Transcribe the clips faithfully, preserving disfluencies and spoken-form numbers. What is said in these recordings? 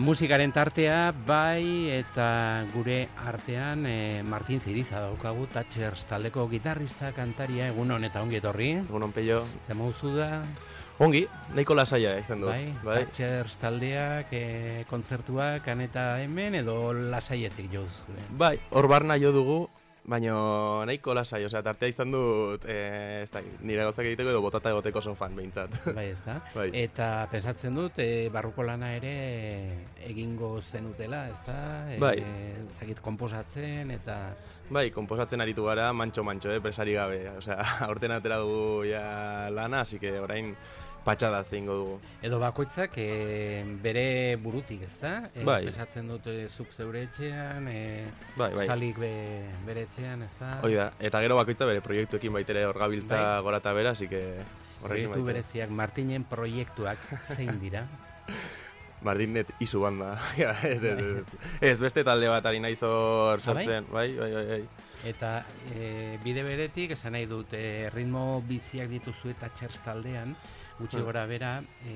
musikaren tartea, bai, eta gure artean e, Martin Ziriza daukagu, Thatchers taldeko gitarrista, kantaria, egun hon eta ongi etorri. Egun hon, Peio. Zer mauzu da? Ongi, nahiko lasaia izan du. Bai, bai. Thatchers taldeak, e, kontzertuak, han eta hemen, edo lasaietik joz? Bai, hor barna jo dugu, baina nahiko lasai, osea, tartea izan dut, e, ez da, nire gauzak egiteko edo botata egoteko sofan, behintzat. Bai, ez da. Bai. Eta pensatzen dut, e, barruko lana ere egingo zenutela, ez da? E, bai. Zagit, komposatzen eta... Bai, komposatzen aritu gara, mantxo-mantxo, eh, presari gabe. Osea, aurten atera dugu ja lana, así que orain patxada zeingo dugu. Edo bakoitzak e, bere burutik, ez da? E, bai. Pensatzen dut e, zuk zeure etxean, e, bai, bai. Salik be, bere etxean, ez da? Hoi da, eta gero bakoitza bere proiektuekin baitere hor gabiltza bai. Gora eta bera, así que horrekin Proiektu bereziak, Martinen proiektuak zein dira? Martinet izu banda, ez, ez, ez. Ez, beste talde bat ari naiz hor sartzen, bai, bai, bai, bai. Eta e, bide beretik, esan nahi dut, e, ritmo biziak dituzu eta Thatchers taldean, gutxi gora bera,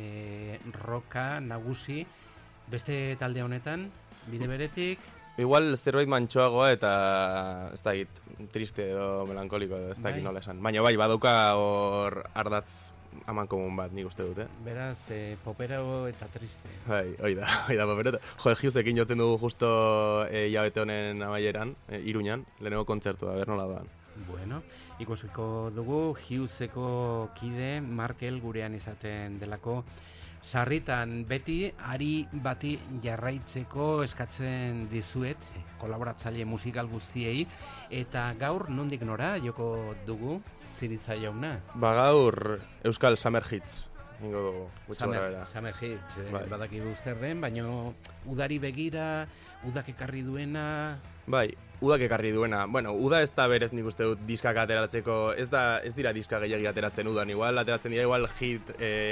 e, roka, nagusi, beste talde honetan, bide beretik... Igual zerbait mantxoagoa eta ez da egit, triste edo melankoliko edo ez da egit nola esan. Baina bai, baduka hor ardatz aman komun bat, nik uste dut, eh? Beraz, e, popero eta triste. Bai, hoi da, hoi da, popero. Jo, Hiuzekin jotzen dugu justo e, jabete honen amaieran, e, Iruñan, lehenengo kontzertua, ber nola doan. Bueno, ikusiko dugu Hiuzeko kide Markel gurean izaten delako sarritan beti ari bati jarraitzeko eskatzen dizuet kolaboratzaile musikal guztiei eta gaur nondik nora joko dugu Ziriza jauna? Ba gaur Euskal Summer Hits ingo dugu, gutxo Summer, gara. Summer Hits, eh, bai. Badakigu zer den, baina udari begira, udak ekarri duena... Bai, udak ekarri duena. Bueno, uda ez da berez nik uste dut diskak ateratzeko, ez da ez dira diska gehiagi ateratzen udan, igual ateratzen dira igual hit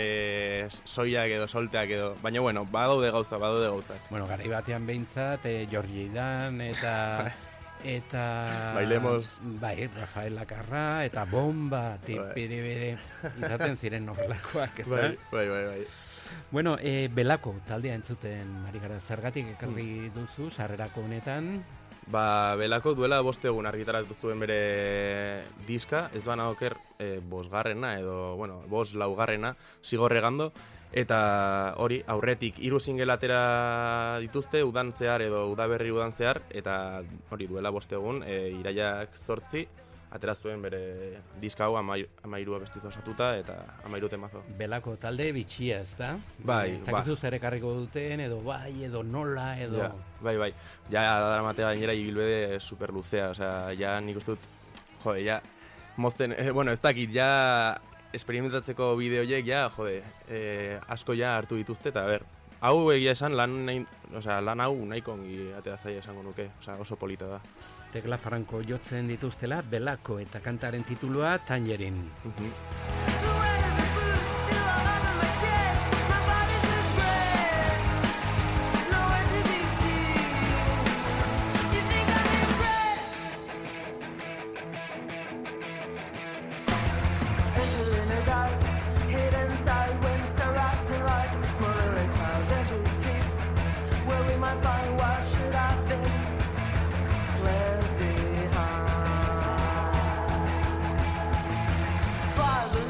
e, soiak edo solteak edo, baina bueno, badaude gauza, badaude gauza. Bueno, garai batean behintzat, e, Jorge Dan eta... eta... Bailemos. Bai, Rafael Lakarra eta Bomba, tipiri bere, izaten ziren horrelakoak, ez da? Bai, bai, bai, bai. Bueno, e, Belako taldea entzuten, ari gara, zergatik ekarri duzu, sarrerako honetan? Ba, Belako duela bost egun argitaratu zuen bere diska, ez bana oker e, bosgarrena edo, bueno, bos laugarrena, zigorregando, eta hori aurretik hiru single atera dituzte udan zehar edo udaberri udan zehar, eta hori duela bost egun e, iraiak zortzi, atera zuen bere diska hau amairua bestiz osatuta eta amairu temazo. Belako talde bitxia, ez da? Bai, ez dakizu zer ekarriko duten, edo bai, edo nola, edo... Ja, bai, bai. Ja, dara matea gainera ibilbede super luzea, osea, ja nik uste dut, jode, ja, mozten, eh, bueno, ez dakit, ja, esperimentatzeko bideoiek, ja, jode, eh, asko ja hartu dituzte, eta ber, hau egia esan, lan, nahi, osea, lan hau nahiko ongi atea zaila esango nuke, osea, oso polita da. Tekla Franco jotzen dituztela, Belako eta kantaren titulua Tangerine. Uh-huh. Father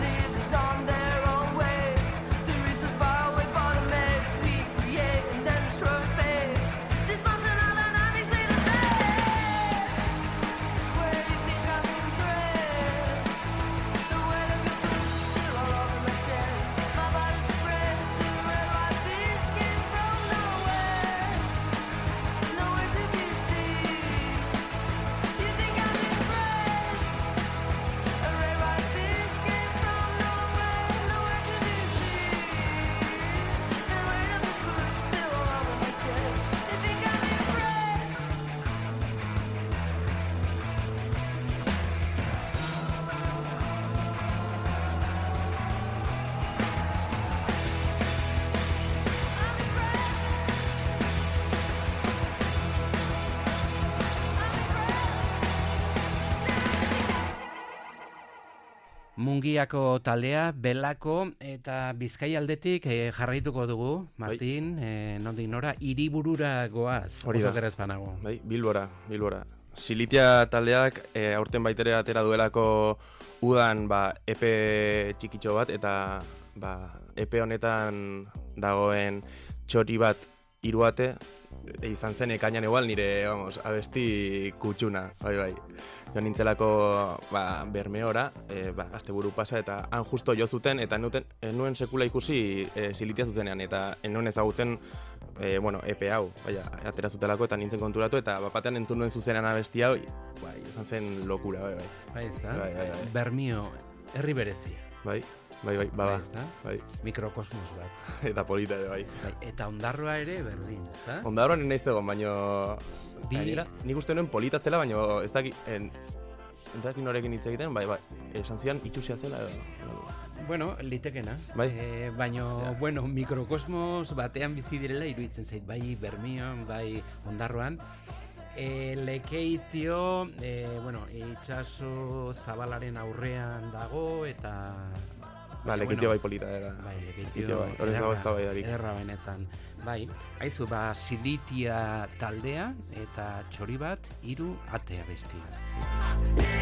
Mungiako taldea, Belako, eta Bizkai aldetik eh, jarraituko dugu, Martin, bai. eh, nondik nora, hiriburura goaz, oso gerezpanago. Bai, Bilbora, Bilbora. Silitia taldeak eh, aurten baitere atera duelako udan ba, E P txikitxo bat, eta ba, E P honetan dagoen txori bat hiruate, e, izan zen ekainan igual nire, vamos, abesti kutxuna, bai, bai. Jo nintzelako ba, Bermeora, e, ba, asteburu pasa, eta han justo jo zuten, eta nuten, nuen sekula ikusi e, Silitia zuzenean, eta nuen ezagutzen, e, bueno, E P hau, bai, atera zutelako, eta nintzen konturatu, eta bapatean entzun nuen zuzenean abesti hau, bai, izan zen lokura, bai, bai. Bai, ez da? Bai, bai, bai. Bermio, herri berezia. Bai, bai, bai, bada. Bai, bai. Mikrokosmos bat. Eta polita ere, bai. Bai. Eta Ondarroa ere berdin, ez da? Ondarroan naiz egon, baino... Bi... Gainera, nik uste nuen polita zela, baino ez daki... En... Ez daki norekin hitz egiten, bai, bai. Esan zian itxusia zela edo... Bueno, litekena. Bai. E, baino, ja. bueno, mikrokosmos batean bizi direla iruditzen zait, bai Bermion, bai Ondarroan. E, lekeitio, e, bueno, itxaso zabalaren aurrean dago, eta... Ba, lekeitio bueno, bai polita, era. Bai, lekeitio, bai, horrez dago ez da bai darik. Ederra benetan. Bai, haizu, ba, Silitia taldea, eta txori bat, hiru atea bestia.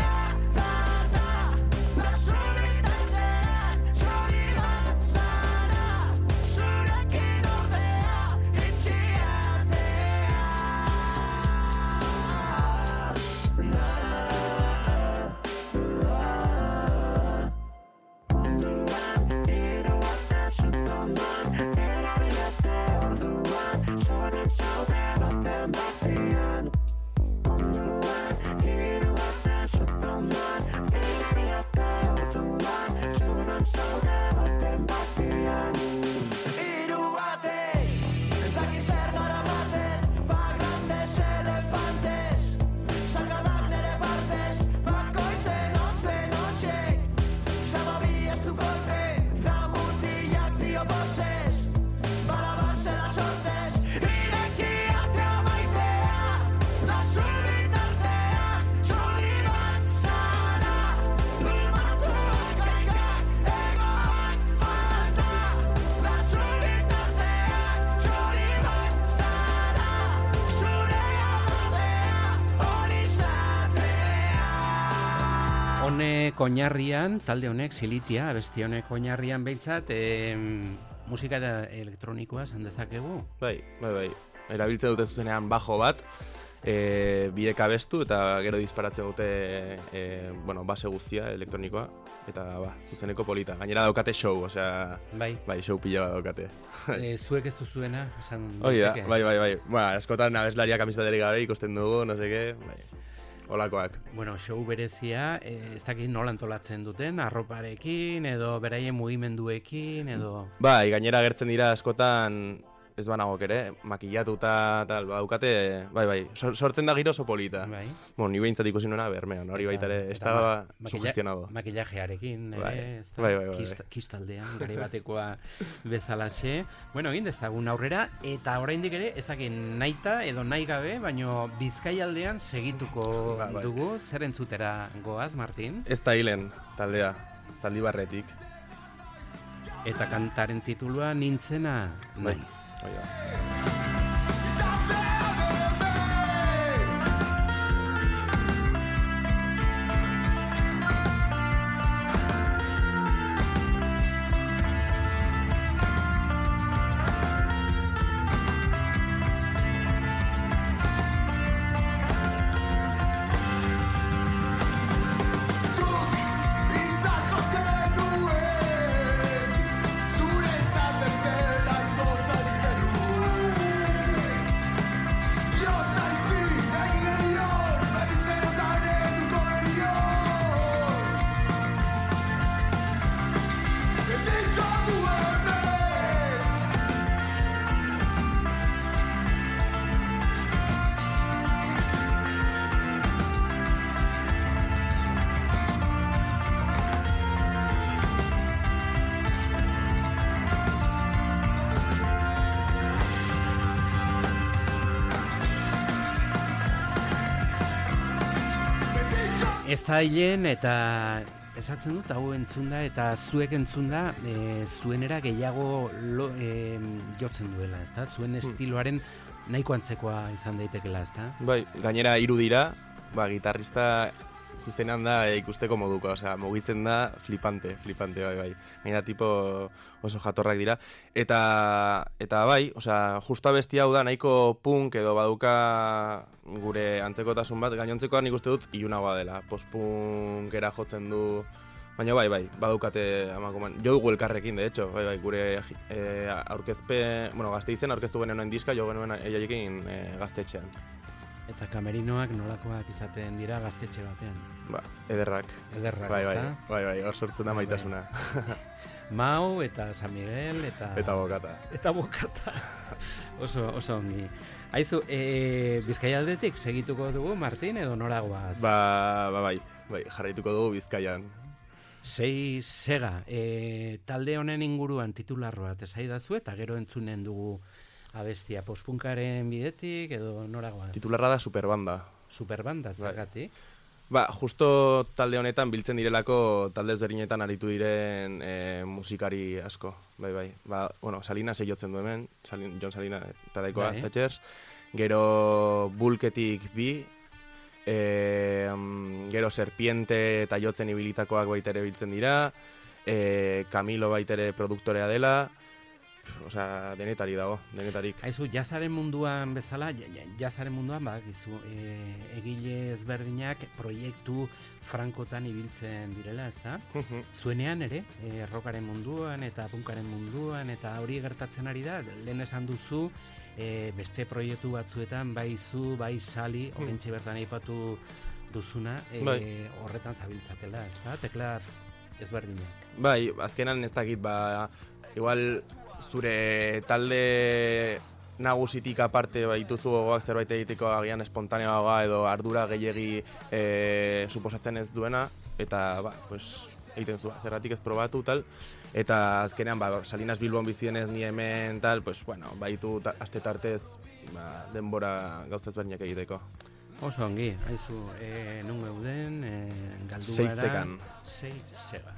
Oinarrian, talde honek, Silitia, abesti honek oinarrian behintzat, e, musika eta elektronikoa esan dezakegu? Bai, bai, bai. Erabiltzen dute zuzenean bajo bat, e, biek abestu eta gero disparatzen dute e, bueno, base guztia elektronikoa, eta ba, zuzeneko polita. Gainera daukate show, osea, bai, bai show pila bat daukate. E, zuek ez duzuena, esan hori da, bai, bai, bai. Ba, askotan abeslariak amistaterik gabe ikusten dugu, no seke, bai. Olakoak. Bueno, show berezia, ez dakit nola antolatzen duten, arroparekin, edo beraien mugimenduekin, edo... Bai, gainera agertzen dira askotan, ez banagok ere, makillatuta, tal, baukate, bai, bai, sortzen da giro oso polita. Bai. Bueno, ni behintzat ikusi nuena Bermeon, hori baita ere, ez da ma sugestionado. Makillajearekin, ere, bai. ez da, bai, bai, bai, kist, kistaldean, gari batekoa bezalaxe. Bueno, egin dezagun aurrera, eta oraindik ere, ez dakit naita edo nahi gabe, baino Bizkai aldean segituko ba, bai. dugu, zer entzutera goaz, Martin? Ez da hilen, taldea, Zaldibarretik. Eta kantaren titulua Nintzena naiz. Bai. Ez da hilen eta esatzen dut, hau entzunda eta zuek entzunda e, zuenera gehiago lo, e, jotzen duela, ezta? Zuen estiloaren nahiko antzekoa izan daitekela, ezta? Bai, gainera hiru dira, ba, gitarrista zuzenean da e, ikusteko moduko, osea, mugitzen da flipante, flipante, bai, bai. Gainera tipo oso jatorrak dira. Eta, eta bai, osea, justo abesti hau da nahiko punk edo baduka gure antzekotasun bat, gainontzekoa nik uste dut ilunagoa dela, post-punkera jotzen du, baina bai, bai, badukate amakoman, jo dugu elkarrekin, de hecho, bai, bai, gure e, aurkezpe, bueno, Gasteizen aurkeztu genuen diska, jo genuen eiaiekin e, gaztetxean. Eta kamerinoak nolakoak izaten dira gaztetxe batean. Ba, ederrak. Ederrak, bai, bai, ezta? bai, bai, hor sortzen da maitasuna. Mau eta San Miguel eta... Eta bokata. Eta bokata. oso, oso ongi. Aizu, e, Bizkaialdetik segituko dugu, Martin, edo noragoaz? Ba, ba, bai, bai, jarraituko dugu Bizkaian. Sei sega, e, talde honen inguruan titularroa tesaidazu eta gero entzunen dugu abestia, postpunkaren bidetik edo noragoaz? Titularra da Superbanda. Superbanda, zergatik? Ba, justo talde honetan biltzen direlako talde ezberdinetan aritu diren e, musikari asko, bai, bai. Ba, bueno, Salinas jotzen du hemen, Salin, John Salinas eta daikoa, bai. Thatchers. Gero Bulketik bi, e, gero Serpiente eta jotzen ibilitakoak baitere biltzen dira, e, Camilo baitere produktorea dela, osea, denetari dago, denetarik. Aizu, jazaren munduan bezala, jazaren munduan, badakizu, e, egile ezberdinak proiektu frankotan ibiltzen direla, ezta? Zuenean ere, e, rockaren munduan eta punkaren munduan, eta hori gertatzen ari da, lehen esan duzu, e, beste proiektu batzuetan, bai zu, bai sali, horrentxe bertan aipatu duzuna, e, bai. horretan zabiltzatela, ezta? Tekla ezberdinak. Bai, azkenan ez dakit, ba, igual zure talde nagusitik aparte baituzu gogoak zerbait egiteko agian espontaneoagoa edo ardura gehiegi e, suposatzen ez duena, eta ba, pues, egiten zua, zergatik ez probatu tal, eta azkenean ba, Salinas Bilbon bizienez ni hemen tal, pues, bueno, baitu ta, aste tartez ba, denbora gauza ezberdinak egiteko. Oso ongi, haizu, e, nun geuden, e, galdu Sei gara... segan. Sei sega.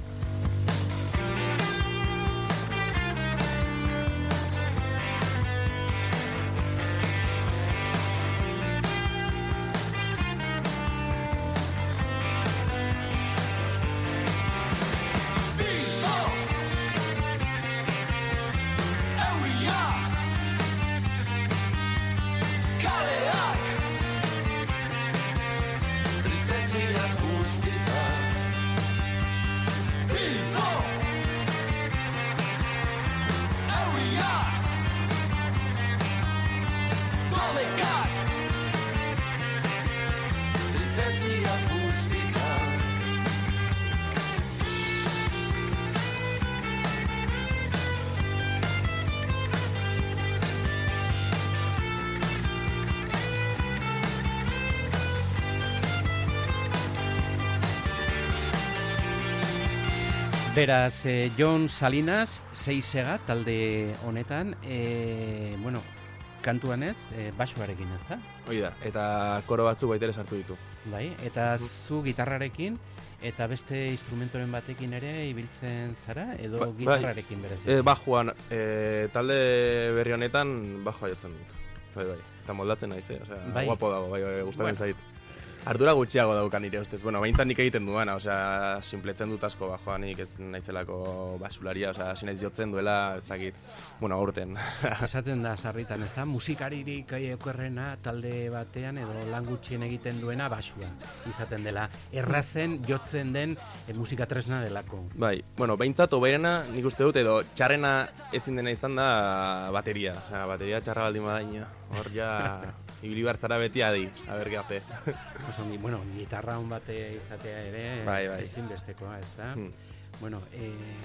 Beraz, eh, John Salinas, sei sega talde honetan, eh, bueno, kantuan ez, eh, basuarekin, ez da? Hoi da, eta koro batzuk baitere sartu ditu. Bai, eta zu gitarrarekin, eta beste instrumentoren batekin ere ibiltzen zara, edo ba, gitarrarekin berez? E, bajuan, e, talde berri honetan bajua jotzen dut. Bai, bai, eta moldatzen naiz, eh? Osea, bai. Guapo dago, bai, bai, gustatzen Bueno. zait. Ardura gutxiago daukan nire ustez. Bueno, behintzat nik egiten duana, osea, sinpletzen dut asko bajoa nik ez naizelako basularia, osea, hasi naiz jotzen duela, ez dakit, bueno, aurten. Esaten da sarritan, ez da? Musikaririk okerrena talde batean edo lan gutxien egiten duena basua izaten dela. Errazen jotzen den e, musika tresna delako. Bai, bueno, behintzat oberena nik uste dut edo txarrena ezin dena izan da bateria. Osea, bateria txarra baldin badaina. Hor ja ibili bartzara beti adi, aber garte. Oso, bueno, gitarra hon bate izatea ere bai, bai. ezinbestekoa, ez da? Hmm. Bueno, e,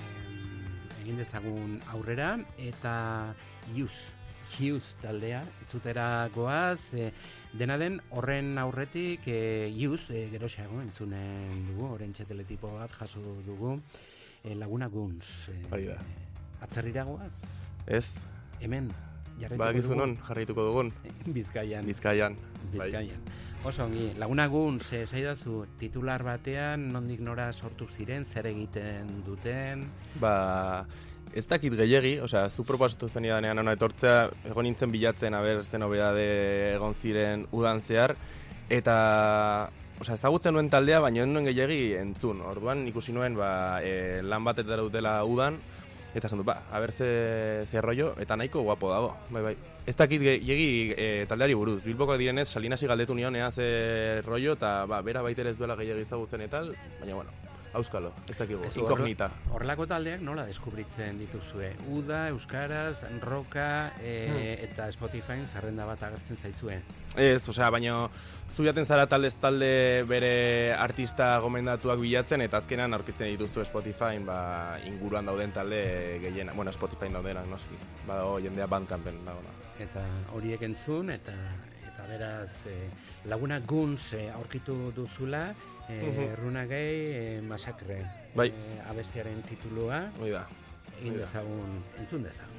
egin dezagun aurrera eta Hughes, Hughes taldea, itzutera goaz, e, dena den horren aurretik e, Hughes, e, geroxeago entzunen dugu, horren txeteletipo bat jaso dugu, e, Laguna Guns. E, Hori da. Atzerrira goaz? Ez? Hemen, jarraituko Badakizu dugu. non jarraituko dugun? Bizkaian. Bizkaian. Bizkaian. Oso ongi, lagunagun, ze zaidazu, titular batean, nondik nora sortu ziren, zer egiten duten? Ba, ez dakit gehiegi, osea, zu proposatu zenidanean hona etortzea, egon nintzen bilatzen, aber zen nobedade egon ziren udan zehar, eta, osea, ezagutzen nuen taldea, baina ez nuen gehiegi entzun. Orduan ikusi nuen, ba, e, lan batetara dutela udan, eta esan du, ba, aber ze, ze rollo, eta nahiko guapo dago, bai, bai. Ez dakit gehiegi e, taldeari buruz, Bilboko direnez, Salinasi galdetu nion ea ze rollo, eta ba, bera baitere ez duela gehiagi ezagutzen eta, baina bueno, auskalo, ez dakigu, inkognita. Horrelako taldeak nola deskubritzen dituzue? Uda, Euskaraz, Roka, e, hmm. eta Spotifyn zerrenda bat agertzen zaizue? Ez, osea, baina zu jaten zara taldez talde bere artista gomendatuak bilatzen, eta azkenan aurkitzen dituzu Spotifyn, ba, inguruan dauden talde gehiena, bueno, Spotifyn daudenak, noski, badago jendea Bandcampen dagoena. Eta horiek entzun, eta eta beraz e, Laguna Guns e, aurkitu duzula, e, uh-huh. Runagei e, Masakre, bai. e, abestiaren titulua, Hoi da. Egin dezagun, entzun dezagun.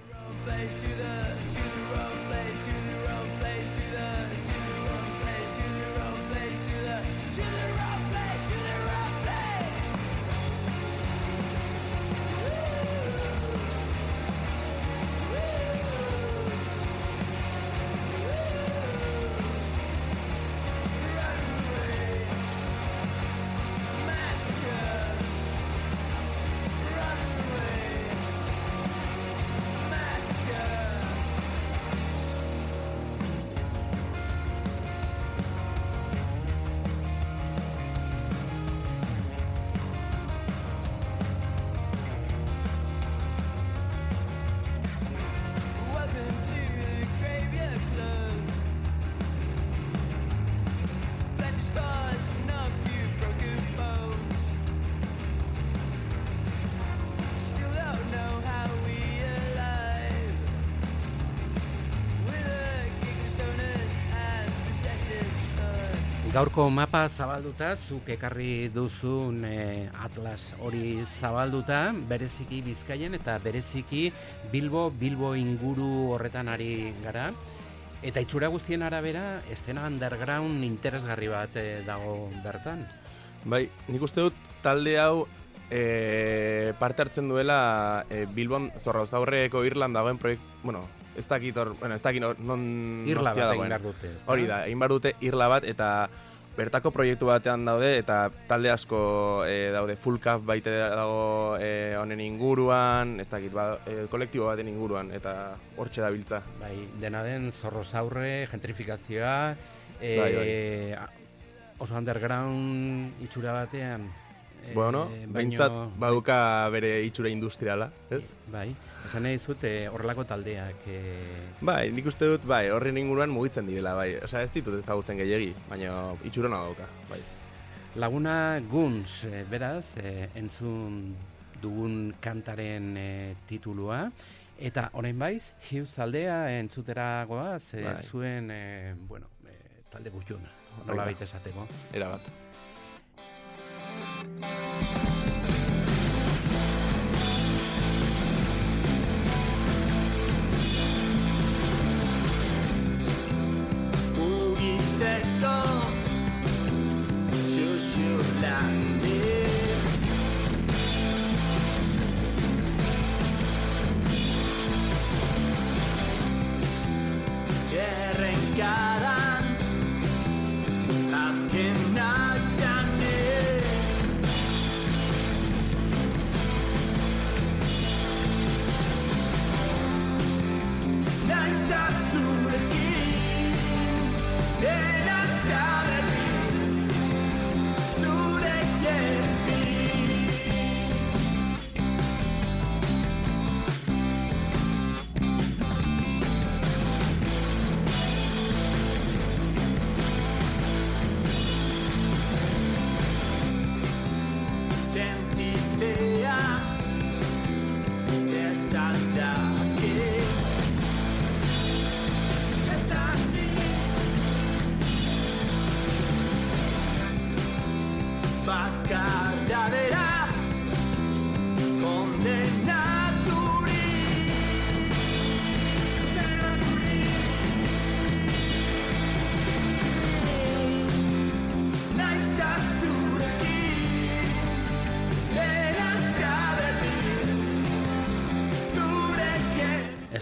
Gaurko mapa zabalduta, zuk ekarri duzun e, atlas hori zabalduta, bereziki Bizkaien eta bereziki Bilbo, Bilbo inguru horretan ari gara. Eta itxura guztien arabera, estena underground interesgarri bat e, dago bertan. Bai, nik uste dut talde hau e, parte hartzen duela e, Bilbon Zorrozaurreko Irlan dagoen proiektu, bueno, ez dakit hor, bueno, ez dakit non Irla bat egin behar dute. Hori da, egin behar dute Irla bat, eta bertako proiektu batean daude, eta talde asko e, daude, Full Cup baite dago e, honen inguruan, ez dakit, ba, e, kolektibo baten inguruan, eta hortxe da biltza. Bai, dena den Zorrozaurre, gentrifikazioa, e, bai, bai. oso underground itxura batean. Bueno, e, behintzat baduka bere itxura industriala, ez? Bai, esan nahi zut horrelako taldeak. E... Bai, nik uste dut, bai, horren inguruan mugitzen direla, bai. Osea, ez ditut ezagutzen gehiegi, baina itxurona dauka, bai. Laguna Guns, e, beraz, e, entzun dugun kantaren e, titulua, eta orain baiz, Hiuz aldea entzutera goaz, e, bai. Zuen, e, bueno, e, talde gutxuna, nola baita esateko. Era bat.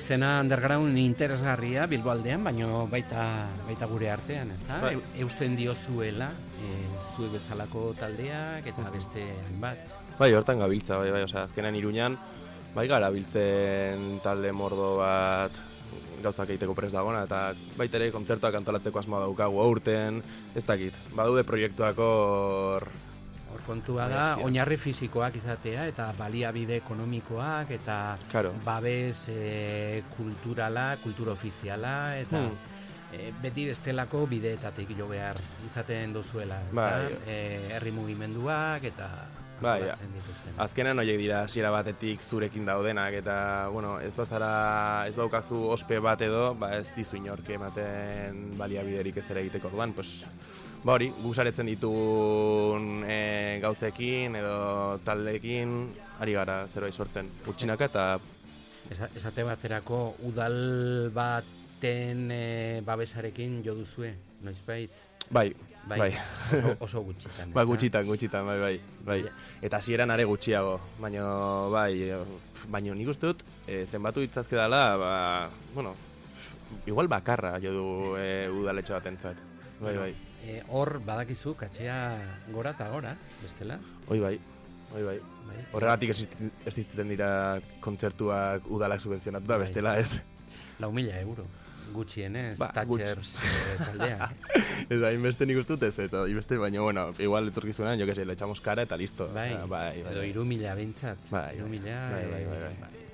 eszena underground interesgarria Bilbo aldean, baino baita baita gure artean, ezta? Bai. E, eusten diozuela, e, zue bezalako taldeak eta beste hainbat. Bai, hortan gabiltza, bai, bai, osea, azkenean Iruñan, bai gara biltzen talde mordo bat gauzak egiteko prest dagona, eta baita ere kontzertuak antolatzeko asmoa daukagu aurten, ez dakit, badude proiektuak hor... Hor kontua da, oinarri fisikoak izatea eta baliabide ekonomikoak eta Claro. babes e, kulturala, kultura ofiziala eta Hmm. e, beti bestelako bideetatik jo behar izaten duzuela, ezta? Bai. E, herri mugimenduak eta Bai, antolatzen dituzten. Azkenean horiek dira hasiera batetik zurekin daudenak eta, bueno, ez bazara, ez daukazu ospe bat edo, ba ez dizu inork ematen baliabiderik ez ere egiteko orduan, pues, ba hori, gu saretzen ditugun e, gauzekin edo taldeekin ari gara zerbait sortzen. Utxinaka eta Esa- Esate baterako udal baten e, babesarekin jo duzue, noizbait? bai, Bai, bai. oso, oso gutxitan. Ba, ezta? gutxitan, gutxitan, bai, bai, bai. Ja. Eta hasieran are gutxiago, baina, bai, baina nik uste dut, e, zenbatu ditzazke dela, ba, bueno, igual bakarra jo du e, udaletxe batentzat. Bai, bai, E, hor badakizu katxea gora eta gora, bestela? oi bai, oi bai. Bai. Horregatik existitzen dira kontzertuak udalak subvenzionatuta, Bai. bestela ez. Lau mila euro, gutxienez, Ba, Thatchers e, taldeak. Ez da, inbeste nik uste dut ez, eta inbeste, baina, bueno, igual etorkizunean, jo que se, le echamos cara eta listo. Bai, Ah, bai, bai, edo bai. hiru mila behintzat. Bai, Hiru bai, mila, bai, bai, e, bai, bai. bai.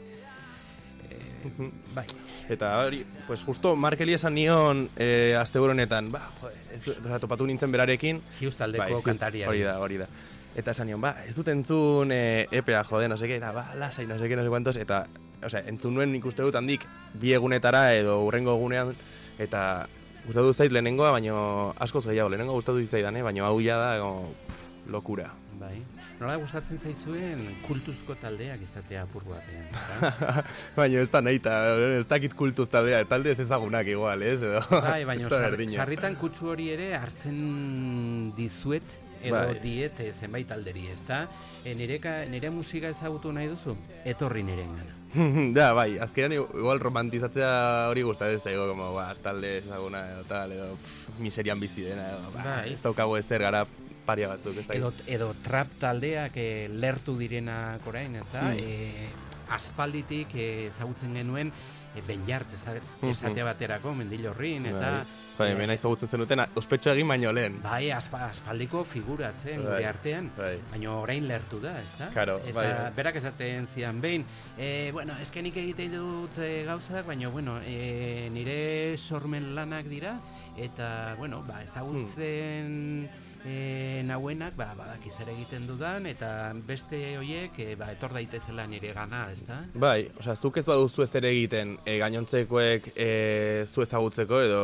E, bai. Eta hori, pues justo Markeli esan nion eh, asteburu honetan, ba, joder, ez dut, oza, topatu nintzen berarekin. Hughes taldeko Bai, just- kantaria. Hori da, hori da. Eta esan nion, ba, ez dut entzun eh, epea, jode, no seke, eta ba, lasai, no seke, no sé cuantos, eta, osea, entzun nuen nik uste dut handik bi egunetara edo urrengo egunean, eta gustatu zait lehenengoa, baino askoz gehiago, lehenengo gustatu zaidan, eh? Baino hau ja da, como, pff, lokura. Bai. Nola gustatzen zaizuen kultuzko taldeak izatea apur batean. ezta? Baina ez da nahi, eta ez dakit kultuz taldea, talde ez ezagunak igual, ez? Edo, Bai, baina ez da sarri- berdina. sarritan kutsu hori ere hartzen dizuet edo Bai. diet eh, zenbait alderi, ezta? E, nireka, nire musika ezagutu nahi duzu? Etorri nirengana. Ja, bai, azkenean igual romantizatzea hori gustatzen zaigo, como, ba, talde ezaguna edo tal, edo pff, miserian bizi dena, edo, ba, Bai. ez daukagu ezer gara paria batzuk, ez da. Edo, edo trap taldeak eh, lertu direnak orain, ezta? Hmm. E, aspalditik eh, ezagutzen genuen e, benjart eza- Mhm. esate baterako mendillorrin, eta... Bai, eh, mena izagutzen zenuten, ospetxo egin baino lehen. Bai, aspa, aspaldiko figura zen Bai, gure artean, bai. baina orain lertu da, ezta? Claro, Eta bai, bai. berak esaten zian behin, e, bueno, eske nik egiten dut e, gauzak, baina, bueno, e, nire sormen lanak dira, eta, bueno, ba, ezagutzen e, nauenak, ba, badakiz ere egiten dudan, eta beste hoiek, e, ba, etor daitezela nire gana, ezta? Bai, osea, zuk ez baduzu ez ere egiten, e, gainontzekoek e, zu ezagutzeko edo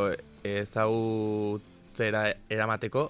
ezagutzera eramateko,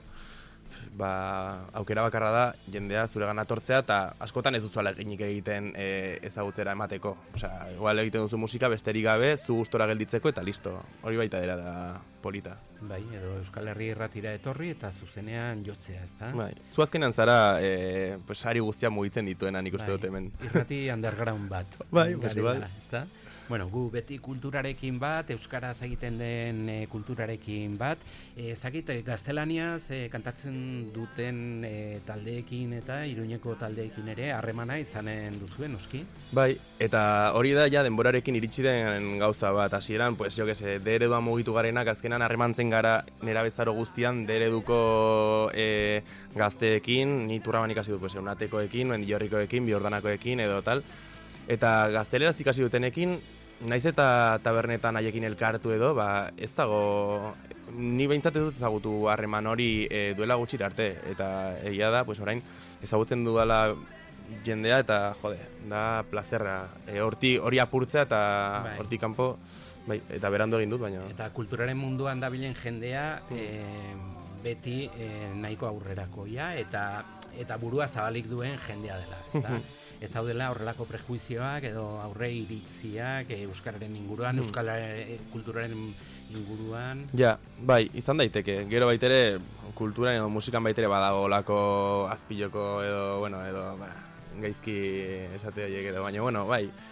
ba, aukera bakarra da jendea zure gana tortzea eta askotan ez duzu aleginik egiten e, ezagutzera emateko. Osea, igual egiten duzu musika besterik gabe, zu gustora gelditzeko eta listo. Hori baita dira da polita. Bai, edo Euskal Herri irratira etorri eta zuzenean jotzea, ezta? Bai, zu azkenan zara, e, pues, ari guztia mugitzen dituena nik uste Bai, dut hemen. Irrati underground bat. Bai, pues garela, igual. ezta? Bueno, gu beti kulturarekin bat, euskaraz egiten den e, kulturarekin bat, e, ez dakit, e, gaztelaniaz e, kantatzen duten e, taldeekin eta Iruñeko taldeekin ere harremana izanen duzuen, noski? Bai, eta hori da ja denborarekin iritsi den gauza bat hasieran, pues jo que se, D ereduan mugitu garenak azkenan harremantzen gara nerabezaro guztian D ereduko e, gazteekin, ni turraban ikasi dut, pues, eunatekoekin, mendillorrikoekin, biordanakoekin edo tal. Eta gazteleraz ikasi dutenekin, naiz eta tabernetan haiekin elkartu edo, ba, ez dago, ni behintzat ez dut ezagutu harreman hori e, duela gutxira arte, eta egia da, pues orain, ezagutzen dudala jendea eta, jode, da plazerra, e, horti, hori apurtzea eta Bai. hortik kanpo, bai, eta berandu egin dut, baina... Eta kulturaren munduan dabilen jendea e, beti e, nahiko aurrerakoia eta eta burua zabalik duen jendea dela, ezta? Ez daudela horrelako prejuizioak edo aurre iritziak e, euskararen inguruan, euskal e, kulturaren inguruan. Ja, bai, izan daiteke. Gero baitere, kulturan edo musikan baitere badago olako azpiloko edo, bueno, edo, ba, gaizki esate horiek edo, baina, bueno, bai,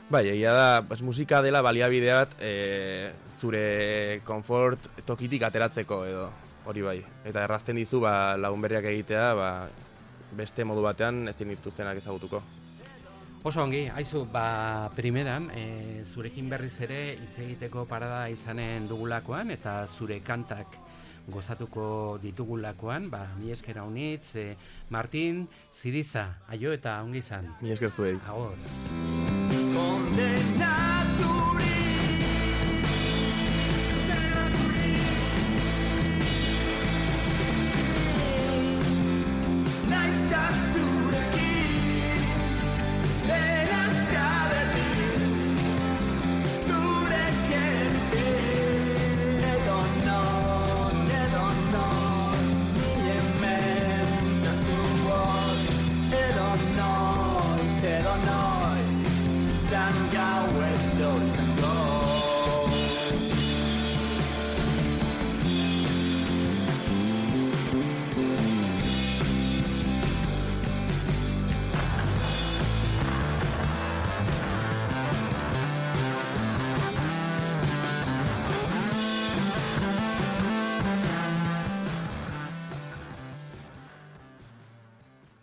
Bai, egia da, pues, musika dela baliabide bat e, zure konfort tokitik ateratzeko edo, hori bai. Eta errazten dizu ba, lagun berriak egitea, ba, beste modu batean ezin dituztenak ezagutuko. Oso ongi, haizu, ba, primeran, e, zurekin berriz ere hitz egiteko parada izanen dugulakoan, eta zure kantak gozatuko ditugulakoan, ba, mi eskera honitz, e, Martin, Ziriza, aio eta ongi izan. Mi esker zuei. Agor. Condenar